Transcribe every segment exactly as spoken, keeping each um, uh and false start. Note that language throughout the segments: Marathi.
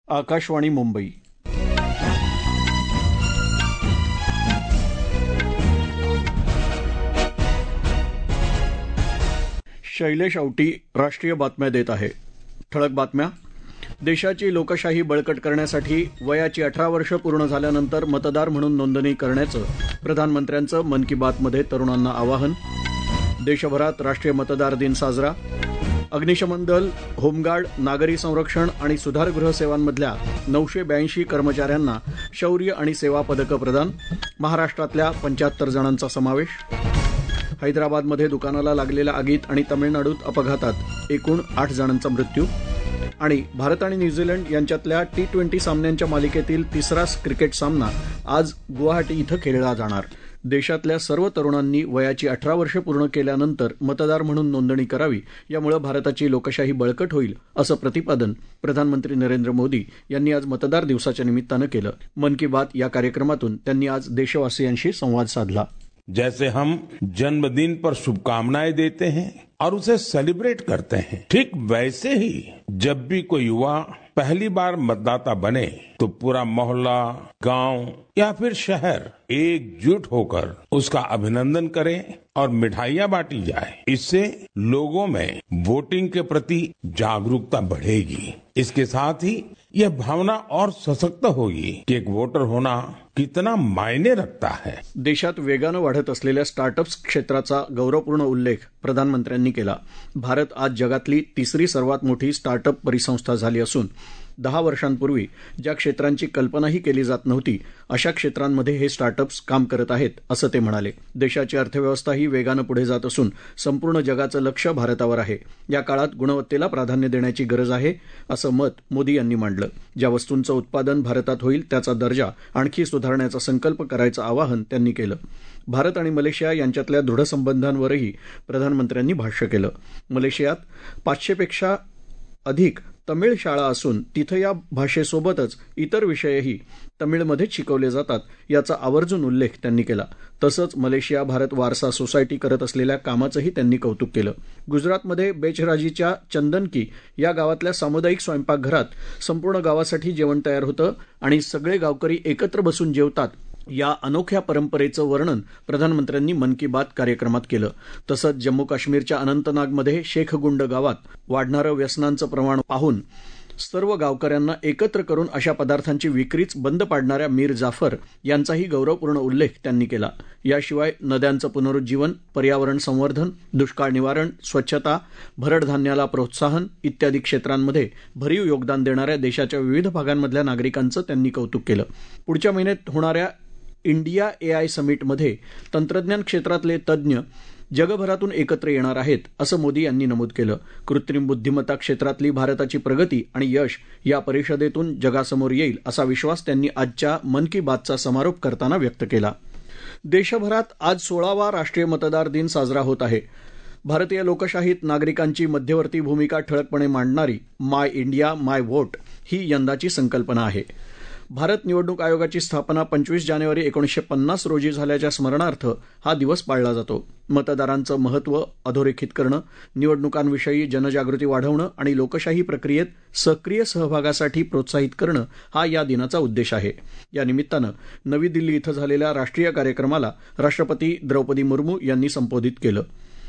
आकाशवाणी मुंबई. शैलेश औटी राष्ट्रीय बातम्या देत आहे. ठळक बातम्या. देशाची लोकशाही बळकट करण्यासाठी वयाची अठरा वर्ष पूर्ण झाल्यानंतर मतदार म्हणून नोंदणी करण्याचं प्रधानमंत्र्यांचं मन की बातमध्ये तरुणांना आवाहन. देशभरात राष्ट्रीय मतदार दिन साजरा. अग्निशमन दल, होमगार्ड, नागरी संरक्षण आणि सुधारगृह सेवांमधल्या नऊशे ब्याऐंशी कर्मचाऱ्यांना शौर्य आणि सेवा पदकं प्रदान. महाराष्ट्रातल्या पंच्याहत्तर जणांचा समावेश. हैदराबादमध्ये दुकानाला लागलेल्या आगीत आणि तामिळनाडूत अपघातात एकूण आठ जणांचा मृत्यू. आणि भारत आणि न्यूझीलंड यांच्यातल्या टी ट्वेंटी सामन्यांच्या मालिकेतील तिसरा क्रिकेट सामना आज गुवाहाटी इथं खेळला जाणार. देशातल्या सर्व तरुणांनी वयाची अठरा वर्ष पूर्ण केल्यानंतर मतदार म्हणून नोंदणी करावी, यामुळे भारताची लोकशाही बळकट होईल, असं प्रतिपादन प्रधानमंत्री नरेंद्र मोदी यांनी आज मतदार दिवसाच्या निमित्तानं केलं. मन की बात या कार्यक्रमातून त्यांनी आज देशवासियांशी संवाद साधला. जैसे हम जन्मदिन पर शुभकामनाएं देते हैं और उसे सेलिब्रेट करते हैं, ठीक वैसे ही जब भी कोई युवा पहली बार मतदाता बने तो पूरा मोहल्ला, गांव या फिर शहर एकजुट होकर उसका अभिनंदन करे और मिठाइयां बांटी जाए. इससे लोगों में वोटिंग के प्रति जागरूकता बढ़ेगी. इसके साथ ही यह भावना और सशक्त होगी कि एक वोटर होना कितना मायने रखता है. देशात वेगानं वाढत असलेल्या स्टार्टअप्स क्षेत्राचा गौरवपूर्ण उल्लेख प्रधानमंत्र्यांनी केला. भारत आज जगातली तिसरी सर्वात मोठी स्टार्टअप परिसंस्था झाली असून दहा वर्षांपूर्वी ज्या क्षेत्रांची कल्पनाही केली जात नव्हती अशा क्षेत्रांमध्ये हे स्टार्टअप्स काम करत आहेत, असं ते म्हणाले. देशाची अर्थव्यवस्थाही वेगानं पुढे जात असून संपूर्ण जगाचं लक्ष भारतावर आहे. या काळात गुणवत्तेला प्राधान्य देण्याची गरज आहे, असं मत मोदी यांनी मांडलं. ज्या वस्तूंचं उत्पादन भारतात होईल त्याचा दर्जा आणखी सुधारण्याचा संकल्प करायचं आवाहन त्यांनी केलं. भारत आणि मलेशिया यांच्यातल्या दृढ संबंधांवरही प्रधानमंत्र्यांनी भाष्य केलं. मलेशियात पाचशेपेक्षा अधिक तमिळ शाळा असून तिथं या भाषेसोबतच इतर विषयही तमिळमध्येच शिकवले जातात, याचा आवर्जून उल्लेख त्यांनी केला. तसंच मलेशिया भारत वारसा सोसायटी करत असलेल्या कामाचंही त्यांनी कौतुक केलं. गुजरातमध्ये बेचराजीच्या चंदनकी या गावातल्या सामुदायिक स्वयंपाकघरात संपूर्ण गावासाठी जेवण तयार होतं आणि सगळे गावकरी एकत्र बसून जेवतात, या अनोख्या परंपरेचं वर्णन प्रधानमंत्र्यांनी मन की बात कार्यक्रमात केलं. तसंच जम्मू काश्मीरच्या अनंतनागमध्ये शेखगुंड गावात वाढणारं व्यसनांचं प्रमाण पाहून सर्व गावकऱ्यांना एकत्र करून अशा पदार्थांची विक्रीच बंद पाडणाऱ्या मीर जाफर यांचाही गौरवपूर्ण उल्लेख त्यांनी केला. याशिवाय नद्यांचं पुनरुज्जीवन, पर्यावरण संवर्धन, दुष्काळ निवारण, स्वच्छता, भरड धान्याला प्रोत्साहन इत्यादी क्षेत्रांमध्ये भरीव योगदान देणाऱ्या देशाच्या विविध भागांमधल्या नागरिकांचं त्यांनी कौतुक केलं. पुढच्या महिन्यात होणाऱ्या इंडिया एआय समिटमध्ये तंत्रज्ञान क्षेत्रातले तज्ज्ञ जगभरातून एकत्र येणार आहेत, असं मोदी यांनी नमूद केलं. कृत्रिम बुद्धिमत्ता क्षेत्रातली भारताची प्रगती आणि यश या परिषदेतून जगासमोर येईल, असा विश्वास त्यांनी आजच्या मन की बातचा समारोप करताना व्यक्त केला. देशभरात आज सोळावा राष्ट्रीय मतदार दिन साजरा होत आहे. भारतीय लोकशाहीत नागरिकांची मध्यवर्ती भूमिका ठळकपणे मांडणारी माय इंडिया माय व्होट ही यंदाची संकल्पना आहे. भारत निवडणूक आयोगाची स्थापना पंचवीस जानेवारी एकोणीसशे पन्नास रोजी झाल्याच्या स्मरणार्थ हा दिवस पाळला जातो. मतदारांचं महत्त्व अधोरेखित करणं, निवडणुकांविषयी जनजागृती वाढवणं आणि लोकशाही प्रक्रियेत सक्रिय सहभागासाठी प्रोत्साहित करणं हा या दिनाचा उद्देश आहे. या निमित्तानं नवी दिल्ली इथं झालेल्या राष्ट्रीय कार्यक्रमाला राष्ट्रपती द्रौपदी मुर्मू यांनी संबोधित केलं.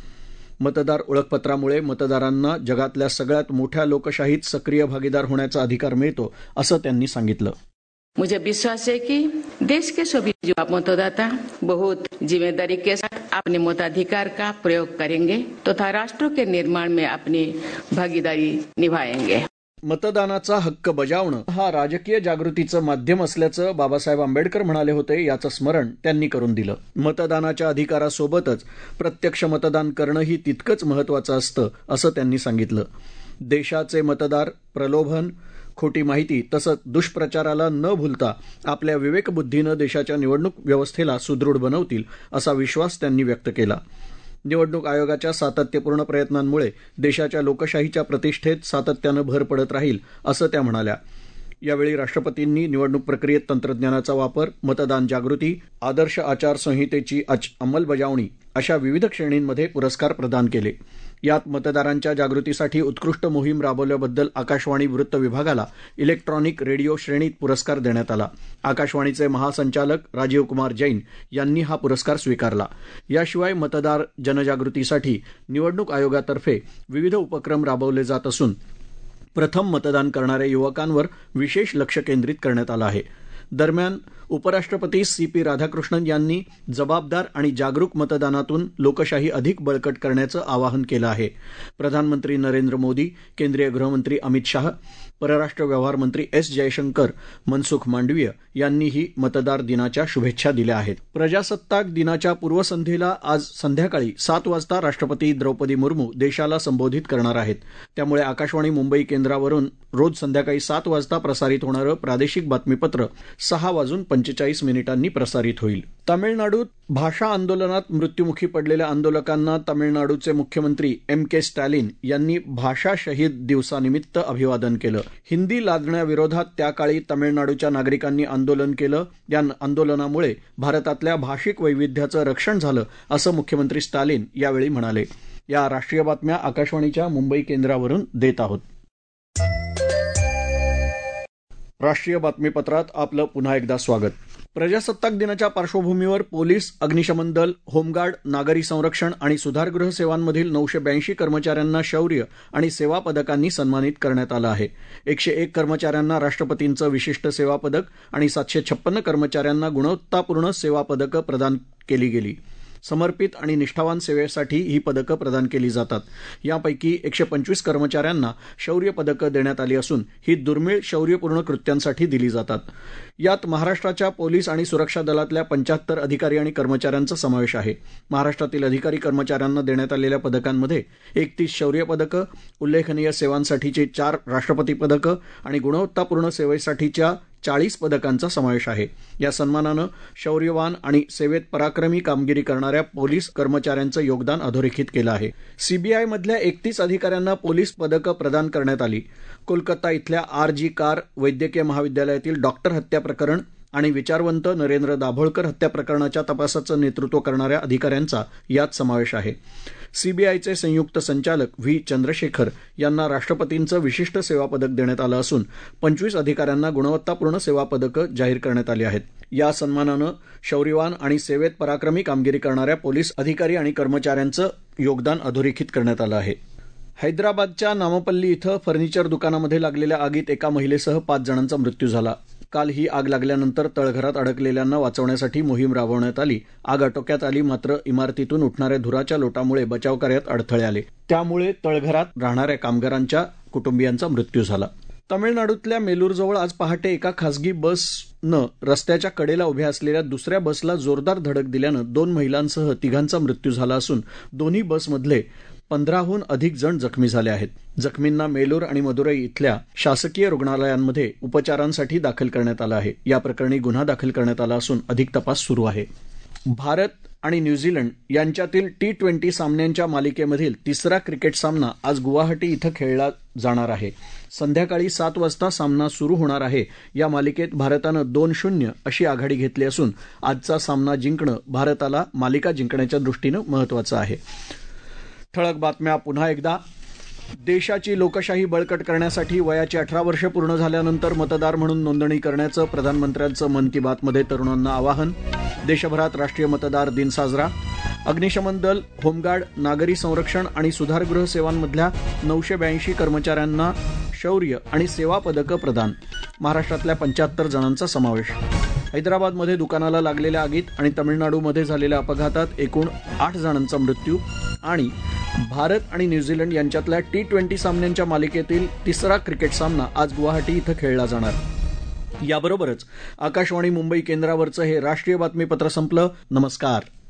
मतदार ओळखपत्रामुळे मतदारांना जगातल्या सगळ्यात मोठ्या लोकशाहीत सक्रिय भागीदार होण्याचा अधिकार मिळतो, असं त्यांनी सांगितलं. मुझे विश्वास है कि देश के सभी युवा मतदाता बहुत जिम्मेदारी के साथ अपने मताधिकार का प्रयोग करेंगे तथा राष्ट्र के निर्माण में अपनी भागीदारी निभाएंगे. मतदानाचा हक्क बजावणं हा राजकीय जागृतीचं माध्यम असल्याचं बाबासाहेब आंबेडकर म्हणाले होते, याचं स्मरण त्यांनी करून दिलं. मतदानाच्या अधिकारासोबतच प्रत्यक्ष मतदान करणंही तितकंच महत्त्वाचं असतं, असं त्यांनी सांगितलं. देशाचे मतदार प्रलोभन, खोटी माहिती तसंच दुष्प्रचाराला न भूलता आपल्या विवेकबुद्धीनं देशाच्या निवडणूक व्यवस्थेला सुदृढ बनवतील, असा विश्वास त्यांनी व्यक्त केला. निवडणूक आयोगाच्या सातत्यपूर्ण प्रयत्नांमुळे देशाच्या लोकशाहीच्या प्रतिष्ठेत सातत्यानं भर पडत राहील, असं त्या म्हणाल्या. यावेळी राष्ट्रपतींनी निवडणूक प्रक्रियेत तंत्रज्ञानाचा वापर, मतदान जागृती, आदर्श आचारसंहितेची अंमलबजावणी अशा विविध श्रेणींमध्ये पुरस्कार प्रदान केले. यात मतदारांच्या जागृतीसाठी उत्कृष्ट मोहीम राबवल्याबद्दल आकाशवाणी वृत्त विभागाला इलेक्ट्रॉनिक रेडिओ श्रेणीत पुरस्कार देण्यात आला. आकाशवाणीचे महासंचालक राजीव कुमार जैन यांनी हा पुरस्कार स्वीकारला. याशिवाय मतदार जनजागृतीसाठी निवडणूक आयोगातर्फे विविध उपक्रम राबवले जात असून प्रथम मतदान करणाऱ्या युवकांवर विशेष लक्ष केंद्रित करण्यात आलं आहे. दरम्यान उपराष्ट्रपती सी पी राधाकृष्णन यांनी जबाबदार आणि जागरूक मतदानातून लोकशाही अधिक बळकट करण्याचं आवाहन केलं आहे. प्रधानमंत्री नरेंद्र मोदी, केंद्रीय गृहमंत्री अमित शाह, परराष्ट्र व्यवहार मंत्री एस जयशंकर, मनसुख मांडवीय यांनीही मतदार दिनाच्या शुभेच्छा दिल्या आहेत. प्रजासत्ताक दिनाच्या पूर्वसंध्येला आज संध्याकाळी सात वाजता राष्ट्रपती द्रौपदी मुर्मू देशाला संबोधित करणार आहेत. त्यामुळे आकाशवाणी मुंबई केंद्रावरून रोज संध्याकाळी सात वाजता प्रसारित होणारं प्रादेशिक बातमीपत्र सहा वाजून पंचेचाळीस मिनिटांनी प्रसारित होईल. तामिळनाडूत भाषा आंदोलनात मृत्युमुखी पडलेल्या आंदोलकांना तामिळनाडूचे मुख्यमंत्री एम के स्टॅलिन यांनी भाषा शहीद दिवसानिमित्त अभिवादन केलं. हिंदी लादण्याविरोधात त्या काळी तामिळनाडूच्या नागरिकांनी आंदोलन केलं. या आंदोलनामुळे भारतातल्या भाषिक वैविध्याचं रक्षण झालं असं मुख्यमंत्री स्टॅलिन यावेळी म्हणाले. या राष्ट्रीय बातम्या आकाशवाणीच्या मुंबई केंद्रावरून देत आहोत. राष्ट्रीय बातमीपत्रात आपलं पुन्हा एकदा स्वागत. प्रजासत्ताक दिनाच्या पार्श्वभूमीवर पोलीस, अग्निशमन दल, होमगार्ड, नागरी संरक्षण आणि सुधारगृह सेवांमधील नऊशे ब्याऐंशी कर्मचाऱ्यांना शौर्य आणि सेवा पदकांनी सन्मानित करण्यात आलं आहे. एकशे एक कर्मचाऱ्यांना राष्ट्रपतींचं विशिष्ट सेवा पदक आणि सातशे छप्पन्न कर्मचाऱ्यांना गुणवत्तापूर्ण सेवा पदकं प्रदान केली गेली. समर्पित आणि निष्ठावान सेवेसाठी ही पदकं प्रदान केली जातात. यापैकी एकशे पंचवीस कर्मचाऱ्यांना शौर्य पदकं देण्यात आली असून ही दुर्मिळ शौर्यपूर्ण कृत्यांसाठी दिली जातात. यात महाराष्ट्राच्या पोलीस आणि सुरक्षा दलातल्या पंच्याहत्तर अधिकारी आणि कर्मचाऱ्यांचा समावेश आहे. महाराष्ट्रातील अधिकारी कर्मचाऱ्यांना देण्यात आलेल्या पदकांमध्ये एकतीस शौर्य पदकं, उल्लेखनीय सेवांसाठीची चार राष्ट्रपती पदकं आणि गुणवत्तापूर्ण सेवेसाठीच्या चाळीस पदकांचा समावेश आहे. या सन्मानानं शौर्यवान आणि सेवेत पराक्रमी कामगिरी करणाऱ्या पोलीस कर्मचाऱ्यांचं योगदान अधोरेखित केलं आहे. सीबीआयमधल्या एकतीस अधिकाऱ्यांना पोलीस पदकं प्रदान करण्यात आली. कोलकाता इथल्या आर जी कार वैद्यकीय महाविद्यालयातील डॉक्टर हत्या प्रकरण आणि विचारवंत नरेंद्र दाभोळकर हत्या प्रकरणाच्या तपासाचं नेतृत्व करणाऱ्या अधिकाऱ्यांचा यात समावेश आहे. सीबीआयचे संयुक्त संचालक व्ही चंद्रशेखर यांना राष्ट्रपतींचं विशिष्ट सेवा पदक देण्यात आलं असून पंचवीस अधिकाऱ्यांना गुणवत्तापूर्ण सेवा पदकं जाहीर करण्यात आली आहेत. या सन्मानानं शौर्यवान आणि सेवेत पराक्रमी कामगिरी करणाऱ्या पोलीस अधिकारी आणि कर्मचाऱ्यांचं योगदान अधोरेखित करण्यात आलं आहे. हैदराबादच्या नामपल्ली इथं फर्निचर दुकानामध्ये लागलेल्या आगीत एका महिलेसह पाच जणांचा मृत्यू झाला. काल ही आग लागल्यानंतर तळघरात अडकलेल्यांना वाचवण्यासाठी मोहीम राबवण्यात आली. आग आटोक्यात आली, मात्र इमारतीतून उठणाऱ्या धुराच्या लोटामुळे बचावकार्यात अडथळे आले. त्यामुळे तळघरात राहणाऱ्या कामगारांच्या कुटुंबियांचा मृत्यू झाला. तामिळनाडूतल्या मेलूरजवळ आज पहाटे एका खासगी बसनं रस्त्याच्या कडेला उभ्या असलेल्या दुसऱ्या बसला जोरदार धडक दिल्यानं दोन महिलांसह तिघांचा मृत्यू झाला असून दोन्ही बसमधले पंधराहून अधिक जण जखमी झाले आहेत. जखमींना मेलूर आणि मदुरई इथल्या शासकीय रुग्णालयांमध्ये उपचारांसाठी दाखल करण्यात आलं आहे. या प्रकरणी गुन्हा दाखल करण्यात आला असून अधिक तपास सुरू आहे. भारत आणि न्यूझीलंड यांच्यातील टी ट्वेंटी सामन्यांच्या मालिकेमधील तिसरा क्रिकेट सामना आज गुवाहाटी इथं खेळला जाणार आहे. संध्याकाळी सात वाजता सामना सुरू होणार आहे. या मालिकेत भारतानं दोन शून्य अशी आघाडी घेतली असून आजचा सामना जिंकणं भारताला मालिका जिंकण्याच्या दृष्टीनं महत्वाचं आहे. ठळक बातम्या पुन्हा एकदा. देशाची लोकशाही बळकट करण्यासाठी वयाची अठरा वर्षे पूर्ण झाल्यानंतर मतदार म्हणून नोंदणी करण्याचं प्रधानमंत्र्यांचं मन की बातमध्ये तरुणांना आवाहन. देशभरात राष्ट्रीय मतदार दिन साजरा. अग्निशमन दल, होमगार्ड, नागरी संरक्षण आणि सुधारगृह सेवांमधल्या नऊशे ब्याऐंशी कर्मचाऱ्यांना शौर्य आणि सेवा पदकं प्रदान. महाराष्ट्रातल्या पंच्याहत्तर जणांचा समावेश. हैदराबादमध्ये दुकानाला लागलेल्या आगीत आणि तामिळनाडूमध्ये झालेल्या अपघातात एकूण आठ जणांचा मृत्यू. आणि भारत आणि न्यूझीलंड यांच्यातल्या टी ट्वेंटी सामन्यांच्या मालिकेतील तिसरा क्रिकेट सामना आज गुवाहाटी इथं खेळला जाणार. याबरोबरच आकाशवाणी मुंबई केंद्रावरचं हे राष्ट्रीय बातमीपत्र संपलं. नमस्कार.